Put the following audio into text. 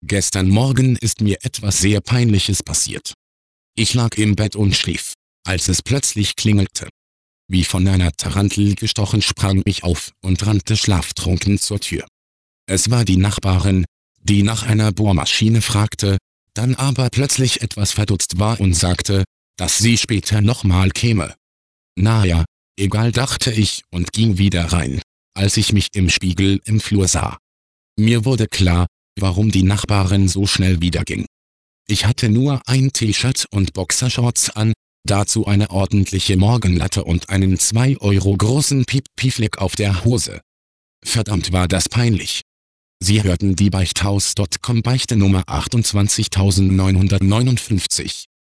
Gestern Morgen ist mir etwas sehr Peinliches passiert. Ich lag im Bett und schlief, als es plötzlich klingelte. Wie von einer Tarantel gestochen sprang ich auf und rannte schlaftrunken zur Tür. Es war die Nachbarin, die nach einer Bohrmaschine fragte, dann aber plötzlich etwas verdutzt war und sagte, dass sie später nochmal käme. Naja, egal dachte ich und ging wieder rein, als ich mich im Spiegel im Flur sah. Mir wurde klar, warum die Nachbarin so schnell wieder ging. Ich hatte nur ein T-Shirt und Boxershorts an, dazu eine ordentliche Morgenlatte und einen 2 Euro großen Piep-Piefleck auf der Hose. Verdammt war das peinlich. Sie hörten die Beichthaus.com Beichte Nummer 28959.